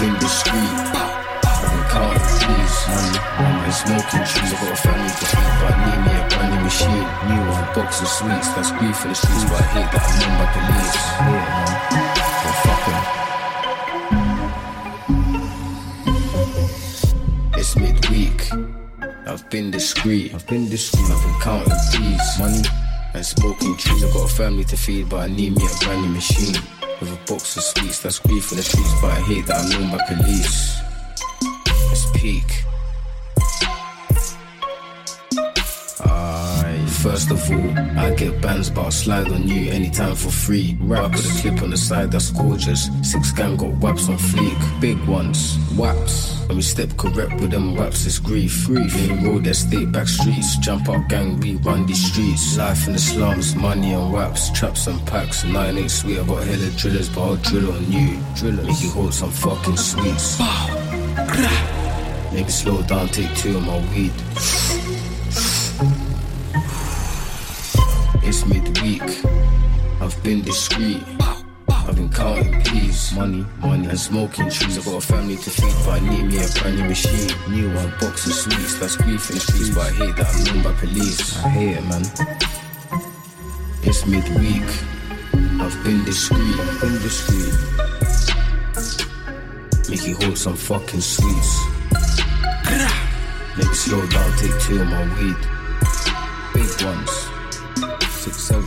been discreet. I've been counting trees, money, and smoking trees. I got a family to feed, but I need me a brand new machine. New one, box of sweets, that's grief for the streets, but I hate that I'm known by police. Yeah, man. Well, fuck 'em. It's midweek. I've been discreet. I've been counting trees, money, and smoking trees. I got a family to feed, but I need me a brand new machine. With a box of sweets, that's grief for the streets, but I hate that I'm known by police. It's peak. First of all, I get bands, but I'll slide on you anytime for free. Rap with a clip on the side, that's gorgeous. 6 gang got waps on fleek. Big ones, waps. When we step correct with them waps, it's grief. Main road, estate, back streets. Jump out gang, we run these streets. Life in the slums, money and waps. Traps and packs, 9 ain't sweet. I got hella drillers, but I'll drill on you. Make you hold some fucking sweets. Maybe slow down, take 2 of my weed. It's midweek, I've been discreet. I've been counting peas, money, and smoking trees. I got a family to feed, but I need me a brand new machine. New one, box of sweets, that's grief in the streets, but I hate that I'm known by police. I hate it, man. It's midweek, I've been discreet. Make you hold some fucking sweets. Maybe slow down, take 2 of my weed. Big ones. 6, 7.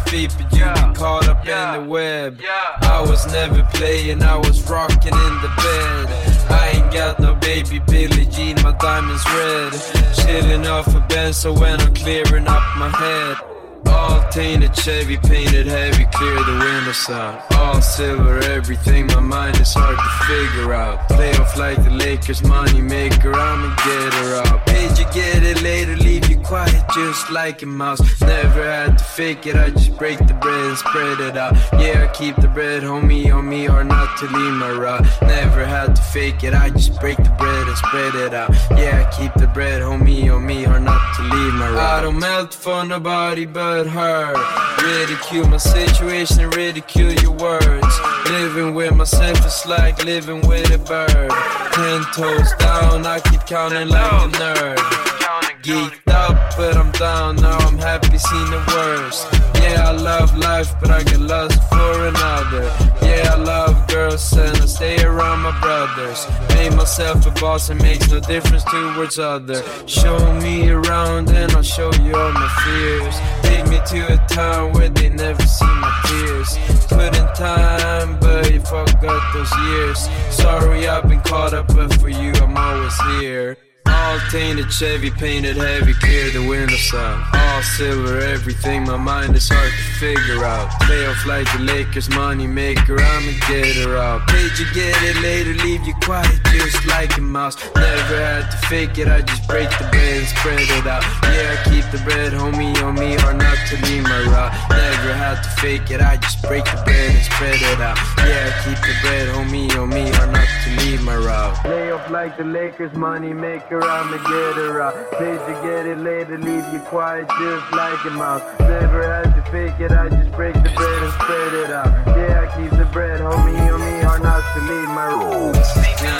feet, but you get caught up in the web. I was never playing, I was rocking in the bed. I ain't got no baby Billie Jean, my diamonds red. Chilling off a bench, so when I'm clearing up my head. All tainted Chevy, painted heavy, clear the windows out. All silver, everything, my mind is hard to figure out. Play off like the Lakers, money maker, I'ma get her out. Did you get it later, leave you quiet just like a mouse. Never had to fake it, I just break the bread and spread it out. Yeah, I keep the bread, homie, on me, hard not to leave my route. Never had to fake it, I just break the bread and spread it out. Yeah, I keep the bread, homie, on me, hard not to leave my route. I don't melt for nobody but her. Ridicule my situation, ridicule your words. Living with myself is like living with a bird. 10 toes down, I keep counting like a nerd. Geeked up, but I'm down, now I'm happy seeing the worst. Yeah, I love life, but I get lost for another. Yeah, I love girls and I stay around my brothers. Made myself a boss, it makes no difference towards others. Show me around and I'll show you all my fears. Take me to a town where they never see my tears. Put in time, but you forgot those years. Sorry I've been caught up, but for you I'm always here. All tainted Chevy, painted heavy, clear the windows out. All silver, everything, my mind is hard to figure out. Play off like the Lakers, money maker, I'ma get her out. Did you get it later, leave you quiet just like a mouse. Never had to fake it, I just break the bread and spread it out. Yeah, I keep the bread, homie, on me, hard not to leave my route. Never had to fake it, I just break the bread and spread it out. Yeah, I keep the bread, homie, on me, hard not to leave my route. Play off like the Lakers, money maker, I'ma get her out. Did you get it later, leave you quiet just like a mouse. Never had to fake it, I just break the bread and spread it out. Yeah, I keep the bread, homie, on me, hard not to leave my roots.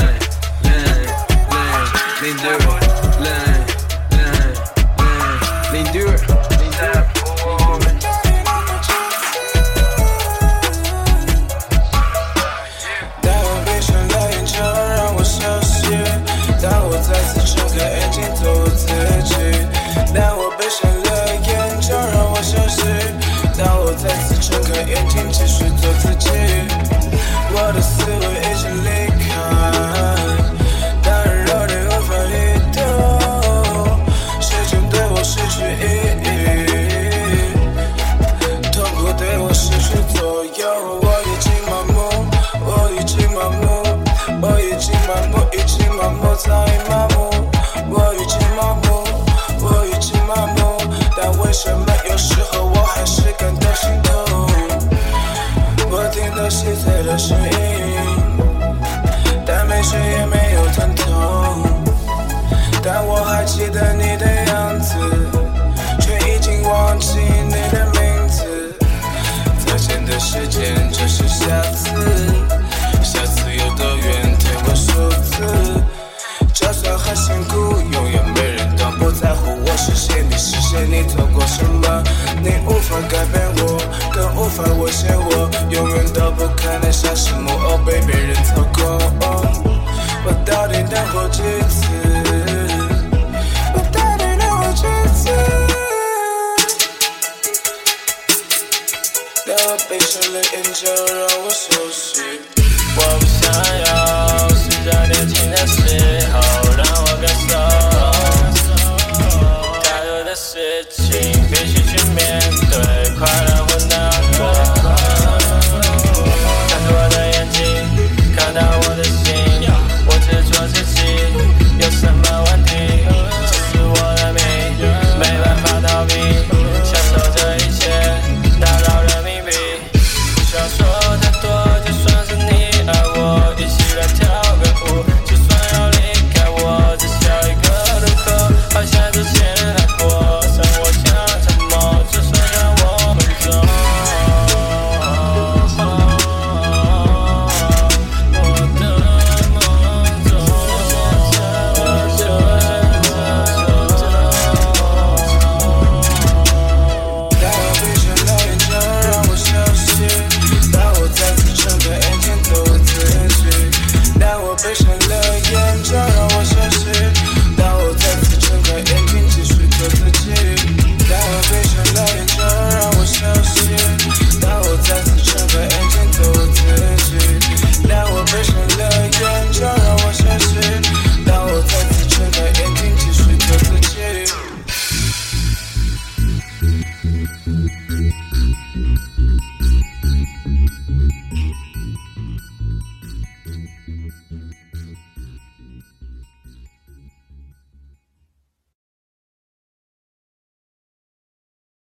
Lean do it, lean do it. 但我闭上了眼，就让我休息。当我再次睁开眼睛，继续做自己。我的思维已经离开，但肉体无法移动。时间对我失去意义，痛苦对我失去左右。我已经麻木，我已经麻木，我已经麻木，已经麻木，早已麻木。我已经麻木，我已经麻木，但为什么有时候我还是感到心痛？我听到细碎的声音，但没睡也没有疼痛。但我还记得你的样子，却已经忘记你的名字。再见的时间就是下次，下次有多远对我数字。就算很辛苦，永远没人懂，不在乎我是谁，你是谁，你做过什么，你无法改变我，更无法威胁我，永远都不可能像是木偶被别人操控。我到底能活几次？我到底能活几次？当我闭上了眼，就让我休息。